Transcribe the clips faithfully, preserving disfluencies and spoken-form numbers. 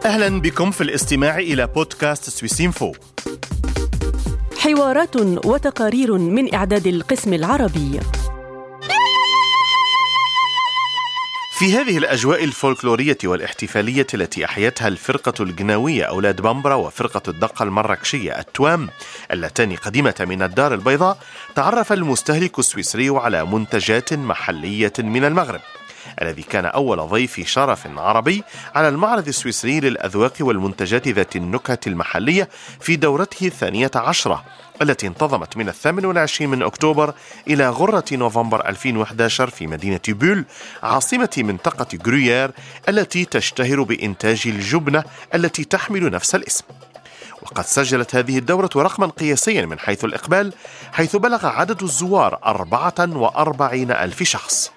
أهلا بكم في الاستماع إلى بودكاست سويسينفو، حوارات وتقارير من إعداد القسم العربي. في هذه الأجواء الفولكلورية والاحتفالية التي أحيتها الفرقة الجناوية أولاد بمبرة وفرقة الدقة المراكشية التوام اللتان قديمة من الدار البيضاء، تعرف المستهلك السويسري على منتجات محلية من المغرب، الذي كان أول ضيف شرف عربي على المعرض السويسري للأذواق والمنتجات ذات النكهة المحلية في دورته الثانية عشرة، التي انتظمت من الثامن والعشرين من أكتوبر إلى غرة نوفمبر ألفين وإحدى عشر في مدينة بول، عاصمة منطقة غرويير التي تشتهر بإنتاج الجبنة التي تحمل نفس الاسم. وقد سجلت هذه الدورة رقما قياسيا من حيث الإقبال، حيث بلغ عدد الزوار أربعة وأربعين ألف شخص.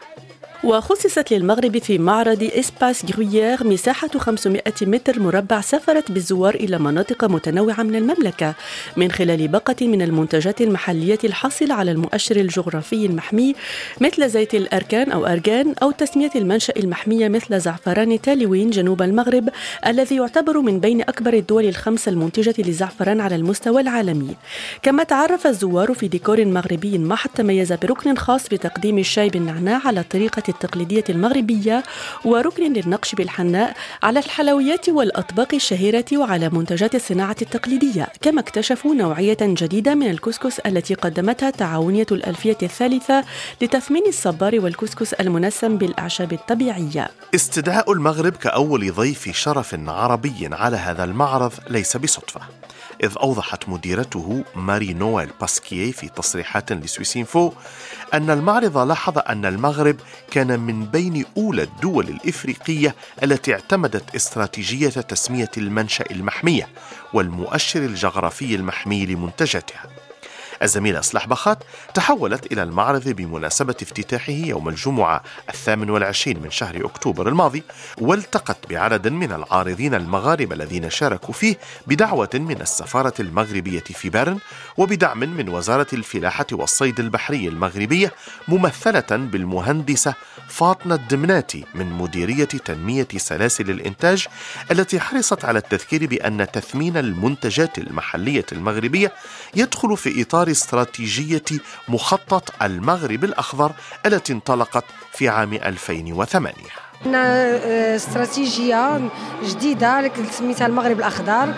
وخصصت للمغرب في معرض إسباس غرويير مساحة خمسمائة متر مربع سافرت بالزوار إلى مناطق متنوعة من المملكة من خلال باقة من المنتجات المحلية الحاصلة على المؤشر الجغرافي المحمي مثل زيت الأركان أو أرغان، أو تسمية المنشأ المحمية مثل زعفران تالوين جنوب المغرب الذي يعتبر من بين أكبر الدول الخمسة المنتجة للزعفران على المستوى العالمي. كما تعرف الزوار في ديكور مغربي محض تميز بركن خاص بتقديم الشاي بالنعناع على الطريقة التقليدية المغربية، وركن للنقش بالحناء على الحلويات والأطباق الشهيرة وعلى منتجات الصناعة التقليدية. كما اكتشفوا نوعية جديدة من الكسكس التي قدمتها تعاونية الألفية الثالثة لتثمين الصبار والكسكس المنسم بالأعشاب الطبيعية. استدعاء المغرب كأول ضيف شرف عربي على هذا المعرض ليس بصدفة، إذ أوضحت مديرته ماري نويل باسكيي في تصريحات لسويسينفو أن المعرض لاحظ أن المغرب كان من بين أولى الدول الإفريقية التي اعتمدت استراتيجية تسمية المنشأ المحمية والمؤشر الجغرافي المحمي لمنتجاتها. الزميلة أصلح بخات تحولت إلى المعرض بمناسبة افتتاحه يوم الجمعة الثامن والعشرين من شهر أكتوبر الماضي، والتقت بعدد من العارضين المغاربة الذين شاركوا فيه بدعوة من السفارة المغربية في بيرن وبدعم من وزارة الفلاحة والصيد البحري المغربية ممثلة بالمهندسة فاطمة الدمناتي من مديرية تنمية سلاسل الإنتاج، التي حرصت على التذكير بأن تثمين المنتجات المحلية المغربية يدخل في إطار استراتيجية مخطط المغرب الأخضر التي انطلقت في عام ألفين وثمانية. عندنا استراتيجية جديدة اللي سميتها المغرب الأخضر،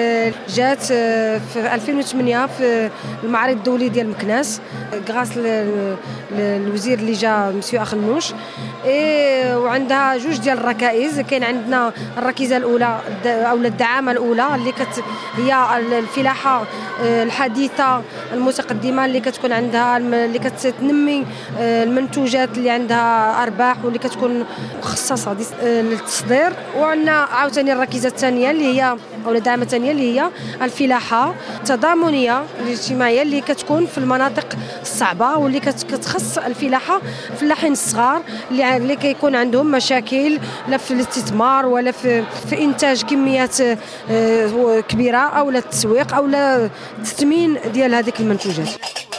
جات في ألفين وثمانية في المعرض الدولي ديال مكناس غراس الوزير اللي جا مسيو أخنوش، وعندها جوج ديال الركائز. كاين عندنا الركيزة الأولى أو الدعامة الأولى اللي كت هي الفلاحة الحديثة المتقدمة اللي كتكون عندها اللي كتنمي المنتوجات اللي عندها أرباح واللي كتكون مخصصة للتصدير. وعندنا عاوتاني الركيزة الثانية اللي هي أو الدعامة الثانية اللي هي الفلاحة التضامنية الاجتماعية اللي كتكون في المناطق الصعبة واللي كتخص الفلاحة الفلاحين الصغار اللي اللي كيكون عندهم مشاكل لا في الاستثمار ولا في في إنتاج كميات كبيرة أو لا التسويق أو لا التثمين ديال هذيك المنتوجات.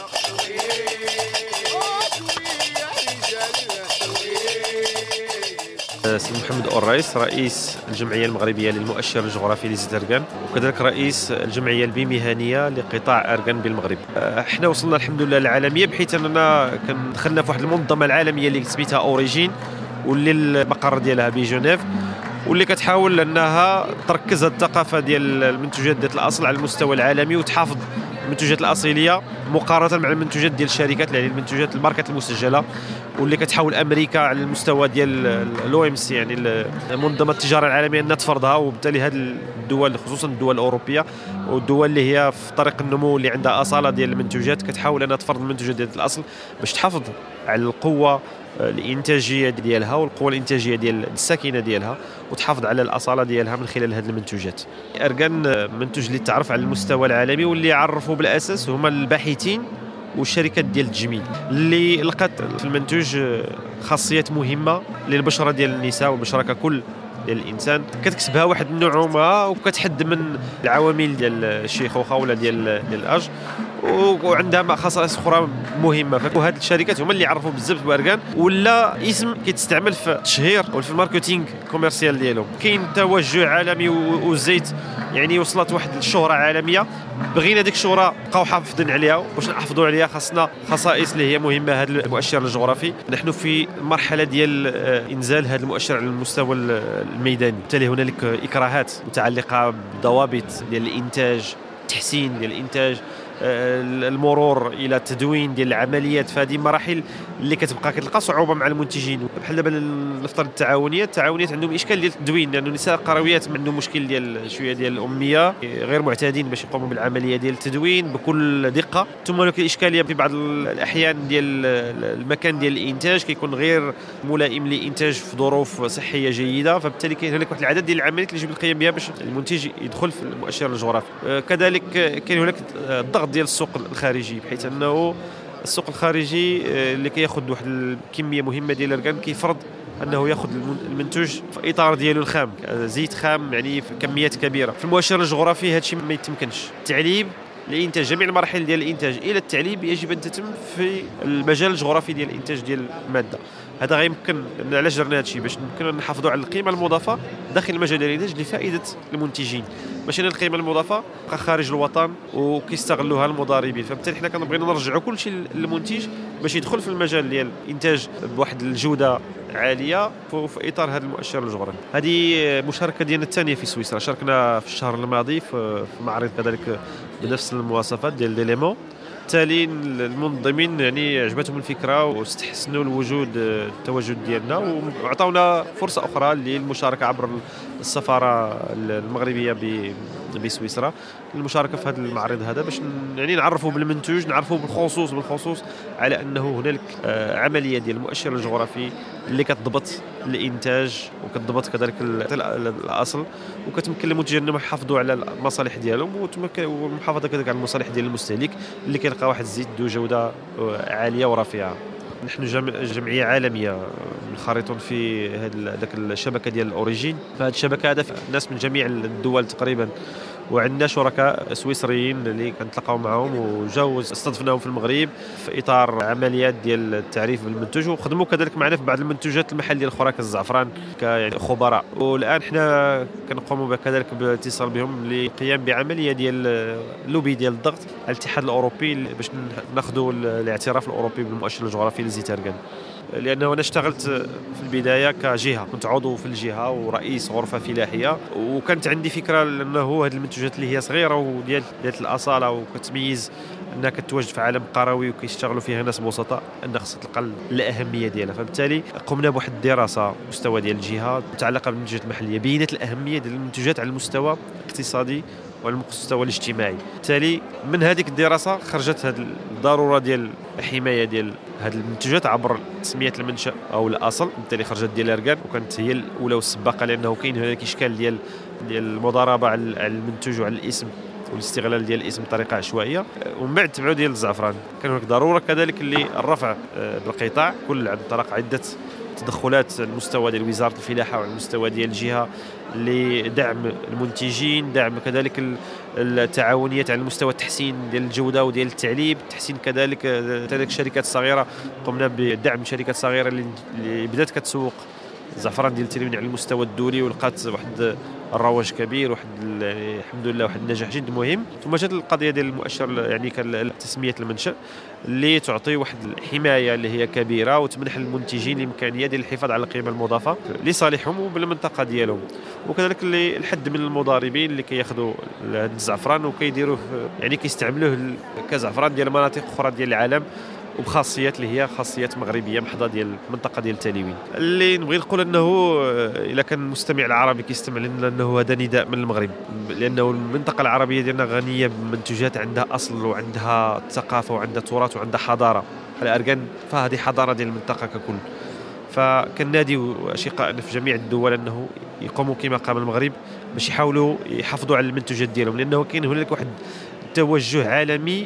سي محمد الرئيس رئيس الجمعية المغربية للمؤشر الجغرافي لزيت أرغان، وكذلك رئيس الجمعية البيمهنية لقطاع أرغان بالمغرب. احنا وصلنا الحمد لله للعالمية، بحيث أننا دخلنا في واحد المنظمة العالمية اللي سميتها أوريجين، واللي المقر ديالها بجنيف، واللي كتحاول أنها تركز الثقافة ديال المنتوجات ذات الأصل على المستوى العالمي وتحافظ المنتوجات الأصيلية مقارنة مع المنتوجات ديال الشركات، يعني المنتوجات الماركات المسجلة، واللي كتحاول أمريكا على المستوى ديال الأو إم سي يعني منظمة التجارة العالمية أنها تفرضها. وبالتالي هذه الدول خصوصا الدول الأوروبية والدول اللي هي في طريق النمو اللي عندها أصالة ديال المنتوجات كتحاول أنها تفرض المنتوجات ديال الأصل باش تحافظ على القوة الإنتاجية ديالها والقوة الإنتاجية ديال الساكنة ديالها، وتحافظ على الأصالة ديالها من خلال هذه المنتوجات. أرغان منتوج اللي تعرف على المستوى العالمي، واللي يعرفوا بالأساس هما الباحثين والشركات ديال التجميل اللي لقات في المنتوج خاصيات مهمة للبشرة ديال النساء والبشرة ككل ديال الانسان، كتكسبها واحد النعومه وكتحد من العوامل ديال الشيخوخه ولا ديال ديال الاج، وعندها خصائص اخرى مهمه. وهذه الشركات هما اللي عرفوا بزاف بأركان، ولا اسم كيتستعمل في التشهير وفي الماركتينغ كوميرسيال ديالهم. كاين توجه عالمي والزيت يعني وصلت واحد الشهره عالميه، بغينا ديك الشهره بقاو حافظين عليها. باش نحافظوا عليها خاصنا خصائص اللي هي مهمه. هذا المؤشر الجغرافي نحن في مرحله ديال انزال هذا المؤشر على المستوى الميداني، بالتالي هنالك اكراهات متعلقه بالضوابط ديال الانتاج، تحسين ديال الانتاج، المرور الى التدوين ديال العمليات. فهذه مراحل اللي كتبقى كتلقى صعوبه مع المنتجين. بحال دابا نفترض التعاونيات التعاونيات عندهم اشكال ديال التدوين، لانه النساء القرويات عندهم مشكل ديال شويه ديال الاميه، غير معتادين باش يقوموا بالعمليه ديال التدوين بكل دقه. ثم هناك الاشكاليه في بعض الاحيان ديال المكان ديال الانتاج كيكون غير ملائم للانتاج في ظروف صحيه جيده، فبالتالي كاين هناك واحد العدد ديال العمليات اللي يجب القيام بها باش المنتج يدخل في المؤشر الجغرافي. كذلك كاين هناك الضغط ديال السوق الخارجي، بحيث انه السوق الخارجي اللي كياخذ واحد الكميه مهمه ديال الاركان كيفرض انه ياخذ المنتوج في اطار ديالو الخام، زيت خام يعني في كميات كبيره. في المؤشر الجغرافي هذا الشيء ما يتمكنش. التعليب الانتاج، جميع المراحل ديال الانتاج الى التعليب يجب ان تتم في المجال الجغرافي ديال الانتاج ديال الماده. هذا غيمكن، علاش درنا هذا الشيء؟ باش نمكن نحافظوا على القيمه المضافه داخل المجال ديال الانتاج لفائده المنتجين، ماشي القيمه المضافه بقى خارج الوطن وكيستغلوها المضاربين. فبالتالي حنا كنبغيو نرجعوا كل شيء للمنتج باش يدخل في المجال ديال الانتاج بواحد الجوده عاليه في اطار هذا المؤشر الجغرافي. هذه مشاركه ديالنا الثانيه في سويسرا، شاركنا في الشهر الماضي في معرض كذلك بنفس المواصفات ديال ديليمون. بالتالي المنظمين يعني عجبتهم الفكره واستحسنوا الوجود التواجد ديالنا، وعطاونا فرصه اخرى للمشاركه عبر السفاره المغربيه بسويسرا المشاركه في هذا المعرض هذا، باش يعني نعرفوا بالمنتوج، نعرفوا بالخصوص بالخصوص على انه هنالك عمليه ديال المؤشر الجغرافي اللي كتضبط الانتاج وكتضبط كذلك الاصل، وكتمكن المنتجين انهم يحافظوا على المصالح ديالهم والمحافظه كذلك على المصالح ديال المستهلك اللي كيلقى واحد الزيت ذو جوده عاليه ورفيعه. نحن جمعيه عالميه منخرطون في هذيك الشبكه ديال الاوريجين. فهذه الشبكه هذا الناس من جميع الدول تقريبا، وعندنا شركاء سويسريين اللي كنتلاقاو معهم وجاو استضفناهم في المغرب في اطار عمليات ديال التعريف بالمنتوج، وخدموا كذلك معنا في بعض المنتوجات المحليه الاخرى كالزعفران يعني خبراء. والان حنا كنقوموا كذلك بالاتصال بهم للقيام بعمليه ديال لوبي ديال الضغط على الاتحاد الاوروبي باش ناخذوا الاعتراف الاوروبي بالمؤشر الجغرافي لزيت أركان. لانه انا اشتغلت في البدايه كجهه، كنت عضو في الجهه ورئيس غرفه فلاحيه، وكانت عندي فكره انه هذه المنتوجات اللي هي صغيره وديال ديال الاصاله وكتميز انها كتواجد في عالم قروي وكيشتغلوا فيها ناس بسطاء، ان خصها تلقى الاهميه ديالها. فبالتالي قمنا بواحد الدراسه مستوى ديال الجهه متعلقه بالمنتوجات المحليه، بينت الاهميه ديال المنتوجات على المستوى الاقتصادي وعلى المستوى الاجتماعي. بالتالي من هذيك الدراسه خرجت هذه الضروره ديال الحمايه ديال هذه المنتوجات عبر تسميه المنشا او الاصل. بالتالي خرجت ديال أركان وكانت هي الاولى والسباقه، لانه كاين هناك اشكال ديال ديال المضاربه على المنتوج وعلى الاسم والاستغلال ديال الاسم بطريقه عشوائيه. ومن بعد تبعوا ديال الزعفران كان هناك ضروره كذلك اللي الرفع بالقطاع كل عن طريق عده تدخلات المستوى ديال وزاره الفلاحه وعلى المستوى ديال الجهه لدعم المنتجين، دعم كذلك التعاونيات على المستوى التحسين ديال الجوده وديال التعليب، تحسين كذلك كذلك الشركات الصغيره. قمنا بدعم شركات صغيره اللي بدات كتسوق الزعفران ديال التلوين على المستوى الدولي ولقات واحد الرواج كبير، واحد الحمد لله واحد النجاح جد مهم. ثم جات القضيه ديال المؤشر يعني كتسميه المنشأ اللي تعطي واحد الحمايه اللي هي كبيره وتمنح المنتجين الامكانيه ديال الحفاظ على القيمه المضافه لصالحهم وبالمنطقه ديالهم، وكذلك اللي الحد من المضاربين اللي كياخذوا هذا الزعفران وكيديروه يعني كيستعملوه كزعفران ديال مناطق اخرى ديال العالم وبخاصيات اللي هي خاصيات مغربيه محضه ديال المنطقه ديال التلوين. اللي نبغي نقول انه الا كان المستمع العربي كيستمع لنا انه هذا نداء من المغرب، لانه المنطقه العربيه ديالنا غنيه بمنتوجات عندها اصل وعندها ثقافه وعندها تراث وعندها حضاره. على أركان فهذه حضاره ديال المنطقه ككل. فكنادي اشقائنا في جميع الدول انه يقوموا كما قام المغرب باش يحاولوا يحافظوا على المنتوجات ديالهم، لانه كاين هنالك واحد توجه عالمي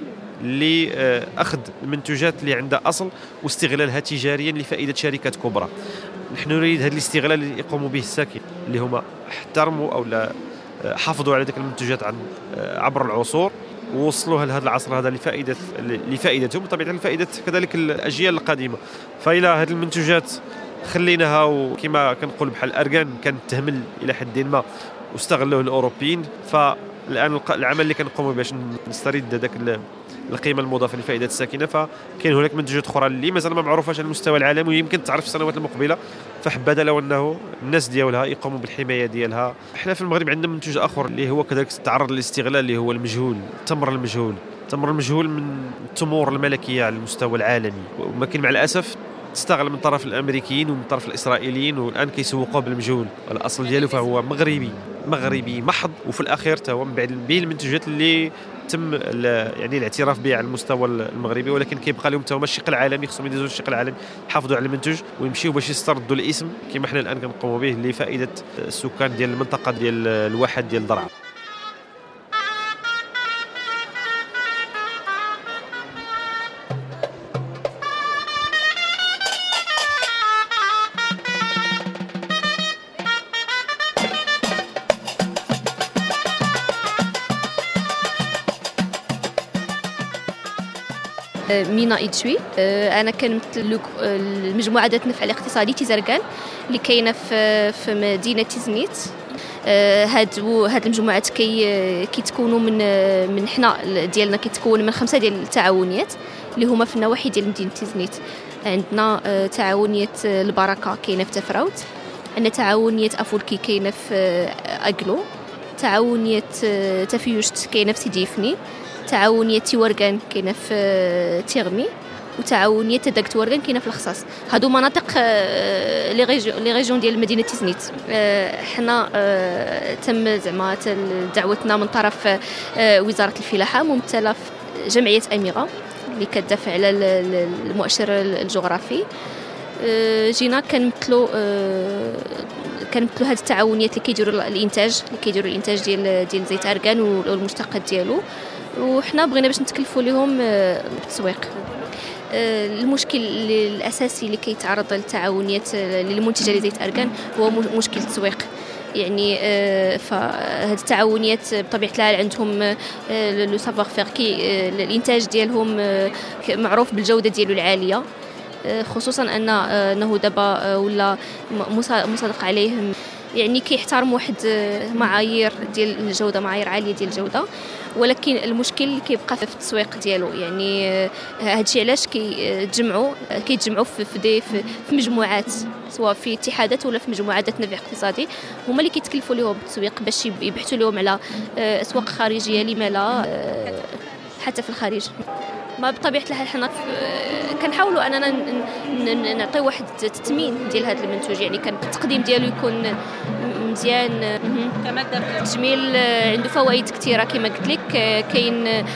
لأخذ المنتوجات اللي عندها أصل واستغلالها تجاريا لفائدة شركات كبرى. نحن نريد هذا الاستغلال اللي يقوموا به الساكن اللي هما احترموا أو لا حافظوا على ذلك المنتوجات عبر العصور ووصلوها لهذا العصر هذا لفائده لفائدتهم بطبيعه الفائده كذلك الاجيال القادمه. فإلى هذه المنتوجات خليناها، وكما كنقول بحال الارغان كانت تهمل الى حد ما واستغلوه الاوروبيين، فالان العمل اللي كنقوموا باش نسترد هذاك القيمه المضافه لفائده الساكنه. فكاين هناك منتوجات اخرى اللي مازال ما معروفاش على المستوى العالمي ويمكن تعرف في السنوات المقبله، فحبذا لو انه الناس ديالها يقوموا بالحمايه ديالها. احنا في المغرب عندنا منتوج اخر اللي هو كذلك تعرض للاستغلال، اللي هو المجهول، التمر المجهول. التمر المجهول من التمور الملكيه على المستوى العالمي، ولكن مع الاسف تستغل من طرف الامريكيين ومن طرف الاسرائيليين، والان كيسوقوه بالمجهول. الاصل ديالو فهو مغربي مغربي محض، وفي الاخير تا هو من بعد بين المنتوجات اللي تم يعني الاعتراف بها على المستوى المغربي، ولكن كيبقى لهم تا هما الشق العالمي، خصهم يدوزوا الشق العالمي يحافظوا على المنتوج ويمشيوا باش يستردوا الاسم كما حنا الان كنقوموا به لفائده السكان ديال المنطقه ديال الواحد ديال درعا. مينا إيتشوي، أنا كنمثل المجموعة ذات النفع الاقتصادي تيزركان اللي كاينة في في مدينة تيزنيت. هاد هاد المجموعات كي كيتكونوا من من حنا ديالنا كيتكون من خمسة ديال التعاونيات اللي هما في النواحي ديال مدينة تيزنيت. عندنا تعاونية البركة كاينة في تفراوت، عندنا تعاونية أفولكي كاينة في أجلو، تعاونية تفيوشت كاينة في سيدي فني، تعاونية تيورغان كاينه في تيغمي، وتعاونية تداك تيورغان كاينه في الخصاص. هادو مناطق لي ريجيون لي ريجيون ديال مدينه تيزنيت. حنا تم زعما دعوتنا من طرف وزاره الفلاحه ممثله في جمعيه اميره اللي كتدافع على المؤشر الجغرافي. جينا كنمثلوا كنمثلوا هاد التعاونيات اللي كيديروا الانتاج اللي كيديروا الانتاج ديال ديال زيت ارغان والمشتقات ديالو، وحنا بغينا باش نتكلفوا لهم بالتسويق. المشكل الاساسي اللي كيتعرض للتعاونيات للمنتجه لزيت ارغان هو مشكل التسويق. يعني فهاد التعاونيات بطبيعه الحال عندهم لو سافوار فير كي الانتاج ديالهم معروف بالجوده ديالو العاليه، خصوصا ان انه دابا ولا مصادق عليه، يعني كيحترم واحد معايير ديال الجوده، معايير عاليه ديال الجوده، ولكن المشكل اللي كيبقى في التسويق ديالو. يعني هادشي علاش كيتجمعوا كيتجمعوا في في, في مجموعات، سواء في اتحادات ولا في مجموعات ذات نفع اقتصادي، هما اللي كيتكلفوا لهم بالتسويق باش يبحثوا لهم على اسواق خارجيه لما لا حتى في الخارج. ما بطبيعه الحال حنا كنحاولوا اننا نعطي واحد التثمين ديال هذا المنتوج، يعني كان التقديم ديالو يكون مزيان كماده التجميل. عنده فوائد كثيره كما قلت لك، كاين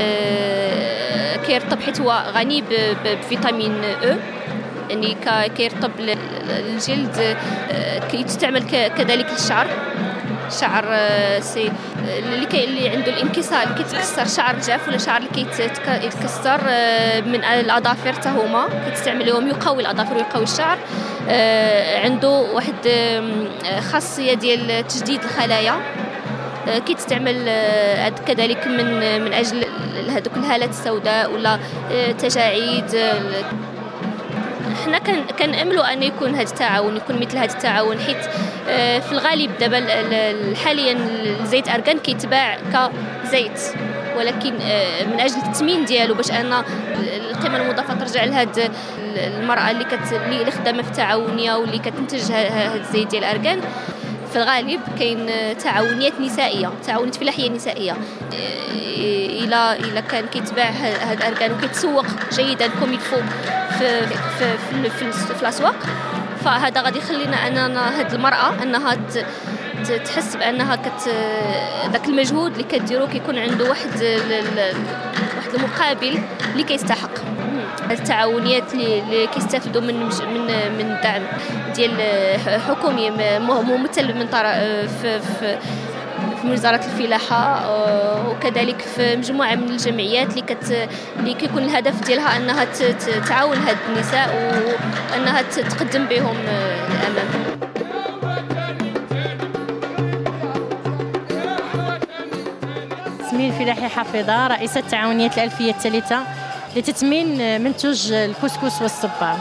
كيرطب حيت هو غني بفيتامين او، يعني كيرطب الجلد، كيستعمل كذلك للشعر. شعر سي اللي كي اللي عنده الانكسار اللي كيتكسر، شعر جاف ولا شعر اللي كيتكسر من الاظافر حتى هما كيستعملوهم يقوي الاظافر ويقوي الشعر. عنده واحد خاصيه ديال تجديد الخلايا، كيتستعمل كذلك من من اجل هذوك الهالات السوداء ولا تجاعيد. حنا كنأملوا ان يكون هذا التعاون يكون مثل هذا التعاون، حيت في الغالب دابا حاليا الزيت ارغان كيتباع كزيت، ولكن من اجل التثمين ديالو باش ان القيمه المضافه ترجع لهاد المراه اللي كت اللي خدامه في التعاونيه واللي كتنتج هذا الزيت ديال ارغان، في الغالب كاين تعاونيات نسائيه، تعاونيات فلاحيه نسائيه. الى الى كان كيتباع هذا الارغان وكيتسوق جيدا كوم يفو في في في, في, في الاسواق، فهذا غادي يخلينا اننا هذه المراه انها تحس بانها كت ذاك المجهود اللي كديرو كيكون عنده واحد واحد المقابل اللي كيستحق. التعاونيات اللي كيستافدوا من من من الدعم ديال حكومي ممثل من طرف في, في في وزارة الفلاحة، وكذلك في مجموعة من الجمعيات اللي كت اللي كيكون الهدف ديالها انها تعاون هاد النساء وانها تقدم بهم الامام. اسمي الفلاحي حافظة، رئيسة تعاونية الألفية الثالثة لتثمين منتوج الكسكس والصبار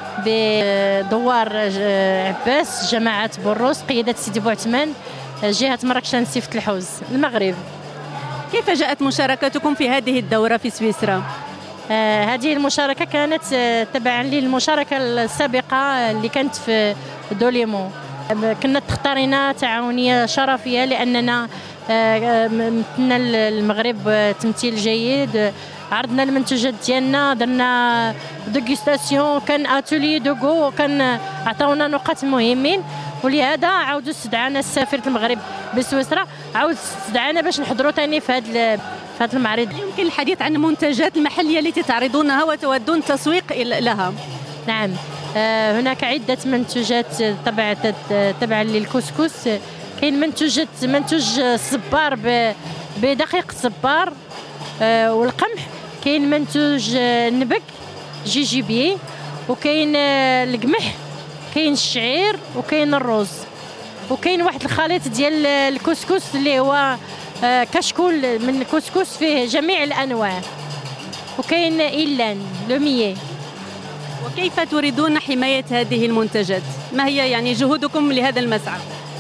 بدوار عباس، جماعة بوروس، قيادة سيدي بوعثمان، جهة مراكش نسيفة الحوز، المغرب. كيف جاءت مشاركتكم في هذه الدورة في سويسرا؟ آه هذه المشاركة كانت آه تبعا للمشاركة السابقة اللي كانت في دوليمو. كنا تختارنا تعاونية شرفية لأننا آه مثلنا المغرب تمثيل جيد، عرضنا المنتوجات ديالنا، درنا دوغيستاسيون، كان اتولي دوغو، كان عطاونا نقاط مهمين، ولهذا عاودوا استدعانا السفير المغرب بسويسرا، عاود استدعانا باش نحضروا ثاني في هذا في هذا المعرض. يمكن الحديث عن المنتجات المحلية التي تعرضونها وتودون التسويق لها. نعم، آه هناك عدة منتوجات تبع تبع للكسكس. كاين منتوجات منتوج الصبار بدقيق الصبار آه والقمح، كاين منتوج النبك جيجيبي، وكاين آه القمح، كاين الشعير، وكاين الرز، وكاين واحد الخليط ديال الكسكس اللي هو آه كشكول من الكسكس فيه جميع الانواع، وكاين إيلان لوميي. وكيف تريدون حماية هذه المنتجات؟ ما هي يعني جهودكم لهذا المسعى؟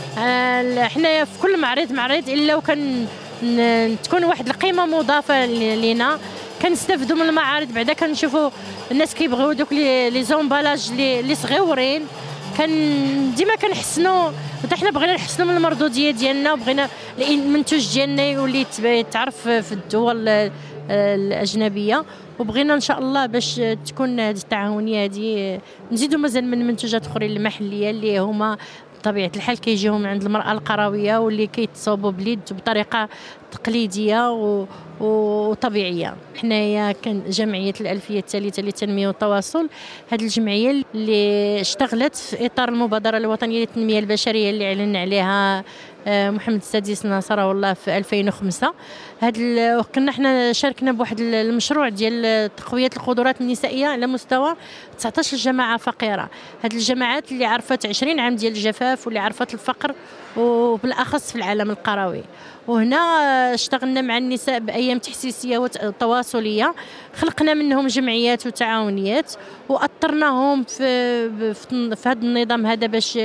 آه احنا في كل معرض معرض الا وكان تكون واحد القيمه مضافه لينا، كنستافدوا من المعارض، بعدا كنشوفوا الناس كيبغيو دوك لي زومبالاج لي صغيورين، كان ديما كنحسنوا، حتى حنا بغينا نحسنوا من المردوديه ديالنا، وبغينا المنتوج ديالنا يولي يتعرف في الدول الاجنبيه، وبغينا ان شاء الله باش تكون هذه التعاونيه هذه نزيدوا مازال من منتوجات اخرين المحليه اللي هما بطبيعه الحال كيجيو من عند المراه القرويه واللي كيتصاوبوا باليد بطريقه تقليديه و... وطبيعيه. حنايا كان جمعيه الألفية الثالثة للتنميه والتواصل، هذه الجمعيه اللي اشتغلت في اطار المبادره الوطنيه للتنميه البشريه اللي اعلن عليها محمد السادس نصره الله في ألفين وخمسة. هذا كنا حنا شاركنا بواحد المشروع ديال تقويه القدرات النسائيه على مستوى تسعطاش جماعه فقيره. هذه الجماعات اللي عرفت عشرين عام ديال الجفاف واللي عرفت الفقر، وبالاخص في العالم القروي. وهنا اشتغلنا مع النساء بايام تحسيسيه وتواصليه، خلقنا منهم جمعيات وتعاونيات، واطرناهم في في هذا النظام هذا باش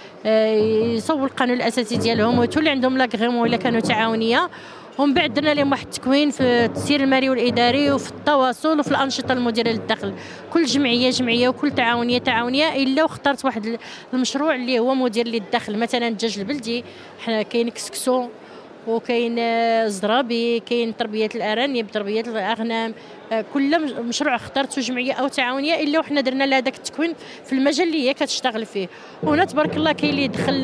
يصوبوا القانون الاساسي ديالهم ويتولي عندهم لاغريمون الا كانوا تعاونيه. ومن بعد درنا لهم واحد التكوين في التسيير المالي والاداري وفي التواصل وفي الانشطه المديره للدخل. كل جمعيه جمعيه وكل تعاونيه تعاونيه، الا واخترت واحد المشروع اللي هو مدير للدخل. مثلا الدجاج البلدي، حنا كاين كسكسو، وكاين الزرابي، كاين تربيه الارانب، تربيه الاغنام، كل مشروع اخترته جمعيه او تعاونيه الا وحنا درنا لها داك التكوين في المجال اللي هي كتشتغل فيه. وهنا تبارك الله كاين اللي يدخل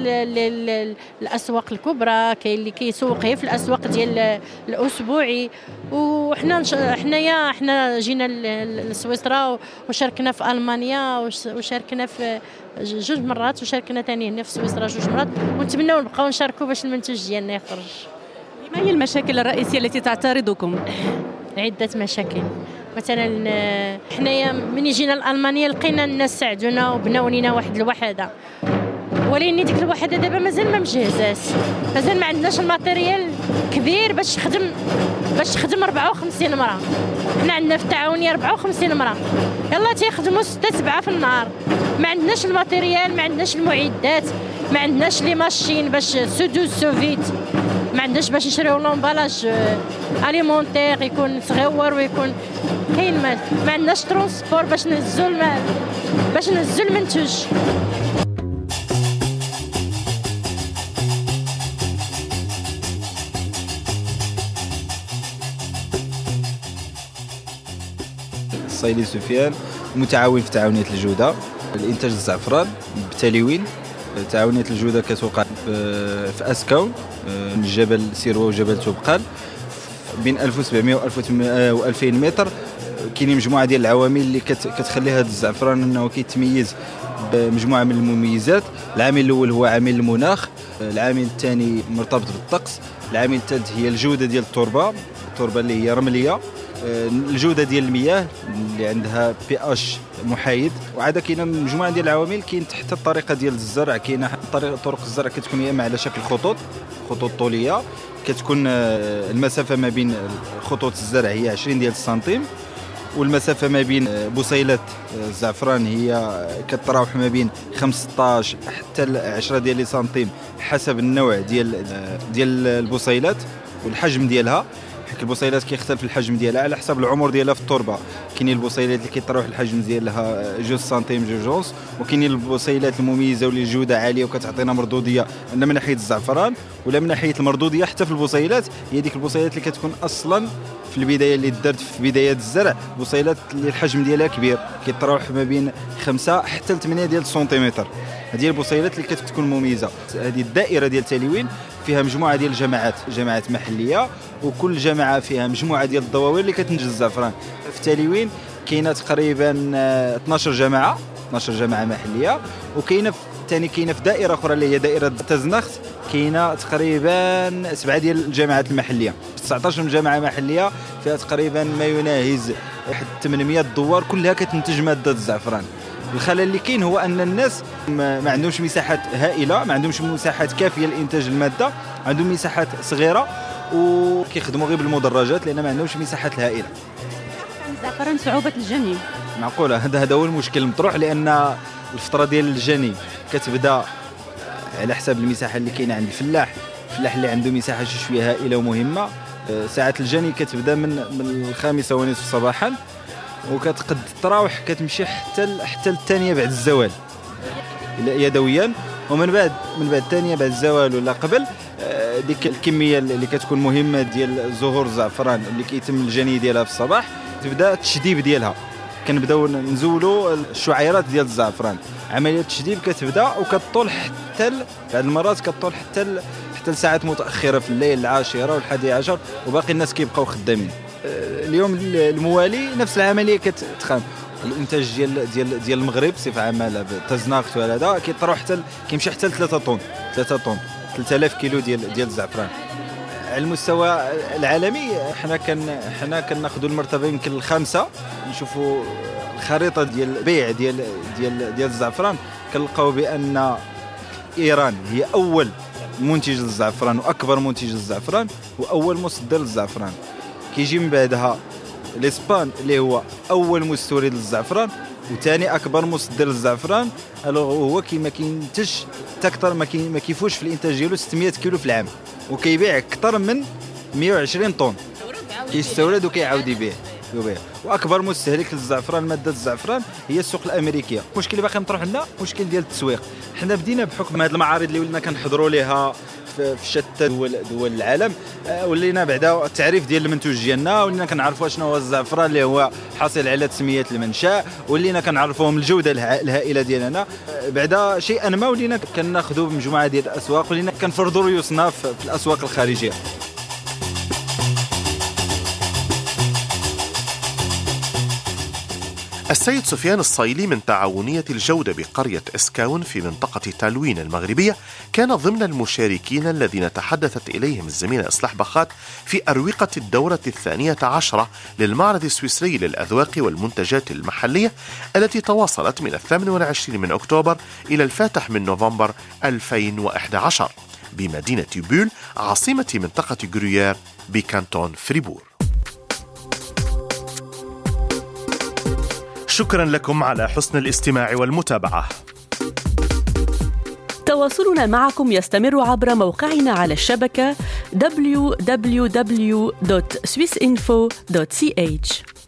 الاسواق الكبرى، كاين اللي كيسوق هي في الاسواق ديال الاسبوعي. وحنا حنايا حنا جينا لسويسرا وشاركنا في المانيا وشاركنا في جوج مرات، وشاركنا ثاني هنا في سويسرا جوج مرات، ونتمناو نبقاو نشاركوا باش المنتوج ديالنا يخرج. ما هي المشاكل الرئيسيه التي تعترضكم؟ عدة مشاكل. مثلا حنايا من جينا لألمانيا لقينا الناس ساعدونا وبناو لينا واحد الوحده، ولكن ديك الوحده دابا مازال ما مجهزاش، مازال ما عندناش الماتيريال كبير باش تخدم باش تخدم أربعة وخمسين مرة. حنا عندنا في التعاونيه أربعة وخمسين مرة، يلا تيخدموا ستة سبعة في النهار. ما عندناش الماتيريال، ما عندناش المعدات، ما عندناش لي ماشين باش سودو سوفيت، ما عندناش باش نشريو لومبالاج اليمونتير يكون صغيور ويكون كاين مال، ما عندناش ترونسبور باش نهزو المال باش نهزو المنتوج. الصيلي سفيان، متعاون في تعاونية الجودة الإنتاج الزعفران بتلوين. تعاونية الجودة كتوقع في أسكون، جبل سيروا وجبل توبقال، بين ألف وسبعمائة و ألفين متر. كاينين مجموعة ديال العوامل اللي كتخلي هذا الزعفران أنه كيتميز بمجموعة من المميزات. العامل الأول هو عامل المناخ، العامل الثاني مرتبط بالطقس، العامل الثالث هي الجودة ديال التربة، التربة اللي هي رملية، الجوده ديال المياه اللي عندها بي اش محايد. وعاد كاينه مجموعه ديال العوامل. كاين حتى الطريقه ديال الزرع، كاينه طريقه طرق الزرع كتكون يا اما على شكل خطوط خطوط طوليه، كتكون المسافه ما بين خطوط الزرع هي عشرين ديال السنتيم، والمسافه ما بين بصيلات الزعفران هي كتراوح ما بين خمسطاش حتى عشرة ديال لي سنتيم حسب النوع ديال ديال البصيلات والحجم ديالها. حيت البصيلات كيختلف الحجم ديالها على حسب العمر ديالها في التربه. كاينين البصيلات اللي كيتراوح الحجم ديالها جوج سنتيم جوج ونص، وكاينين البصيلات المميزه واللي الجوده عاليه وكتعطينا مردوديه لا من ناحيه الزعفران ولا من ناحيه المردوديه حتى في البصيلات. هي ديك البصيلات اللي كتكون اصلا في البدايه اللي درت في بدايات الزرع، بصيلات اللي الحجم ديالها كبير كيتراوح ما بين خمسة حتى ثمانية ديال السنتيمتر. هذه البصيلات اللي كتكون مميزه. هذه الدائره ديال تاليوين فيها مجموعه ديال الجماعات جماعات محليه، وكل جماعه فيها مجموعه ديال الدواوين اللي كتنتج الزعفران. في تاليوين كاينه تقريبا اثناش جماعه اثناش جماعه محليه، وكاينه ثاني كاينه في دائره اخرى اللي هي دائره تزنخت كاينه تقريبا سبعه ديال الجماعات المحليه. تسعطاش جماعه محليه فيها تقريبا ما يناهز واحد ثمانمية دوار كلها كتنتج ماده الزعفران. الخلل اللي كاين هو ان الناس ما عندهمش مساحات هائله، ما عندهمش مساحات كافيه لانتاج الماده، عندهم مساحات صغيره وكيخدموا غير بالمدرجات لان ما عندهمش مساحات هائله. الزعفران صعوبه الجني معقوله، هذا هذا هو المشكل المطروح، لان الفتره ديال الجني كتبدا على حساب المساحه اللي كاينه عند الفلاح. الفلاح اللي عنده مساحه شي شويه هائله ومهمه، ساعه الجني كتبدا من من الخامسه ونصف صباحا وكتقد تراوح كتمشي حتى حتى الثانيه بعد الزوال يدويا، ومن بعد من بعد الثانيه بعد الزوال ولا قبل ديك الكميه اللي كتكون مهمه ديال زهور الزعفران اللي كيتم الجني ديالها في الصباح تبدا التشديب ديالها. كنبداو نزولوا الشعيرات ديال الزعفران. عمليه التشديب كتبدا وكتطول حتى بعض المرات كتطول حتى حتى لساعات متاخره في الليل العاشره والحادي عشر وباقي الناس كيبقاو خدامين. اليوم الموالي نفس العمليه كتخام. الانتاج ديال ديال ديال المغرب بصفه عامه تزناخت ولا هذا كيطرح حتى كيمشي حتى ل ثلاثة طن ثلاثة طن ثلاثة آلاف كيلو ديال ديال الزعفران. على المستوى العالمي حنا كن حنا كناخذوا المرتبه يمكن الخامسه. نشوفوا الخريطه ديال البيع ديال ديال ديال الزعفران كنلقاو بان ايران هي اول منتج للزعفران واكبر منتج للزعفران واول مصدر للزعفران. كيجي من بعدها الاسبان اللي هو اول مستورد للزعفران وثاني اكبر مصدر للزعفران. هو كيما كينتج اكثر ما ما كيفوش في الانتاج ديالو ستمية كيلو في العام وكيبيع اكثر من مية وعشرين طن كيستورد وكيعاود يبيع يبيع. واكبر مستهلك للزعفران ماده الزعفران هي السوق الامريكيه. المشكل اللي باقي مطروح لنا مشكل ديال التسويق. حنا بدينا بحكم هذه المعارض اللي ولينا كنحضروا ليها في شتى دول دول العالم، ولينا بعدا التعريف ديال المنتوج ديالنا، ولينا كنعرفوا شنو هو الزعفران اللي هو حاصل على تسميات المنشا، ولينا كنعرفوهم الجوده الهائله ديالنا. بعدا شيئا ما ولينا كناخذوا بمجموعه ديال الاسواق، ولينا كنفرضوا ريوسنا في الاسواق الخارجيه. السيد سفيان الصايلي من تعاونية الجودة بقرية إسكاون في منطقة تالوين المغربية كان ضمن المشاركين الذين تحدثت إليهم الزميلة إصلاح بخات في أروقة الدورة الثانية عشرة للمعرض السويسري للأذواق والمنتجات المحلية التي تواصلت من الثامن والعشرين من أكتوبر إلى الفاتح من نوفمبر ألفين وإحدى عشر بمدينة بول عاصمة منطقة غرويير بكانتون فريبور. شكرا لكم على حسن الاستماع والمتابعة. تواصلنا معكم يستمر عبر موقعنا على الشبكة دبليو دبليو دبليو دوت سويس إنفو دوت سي إتش.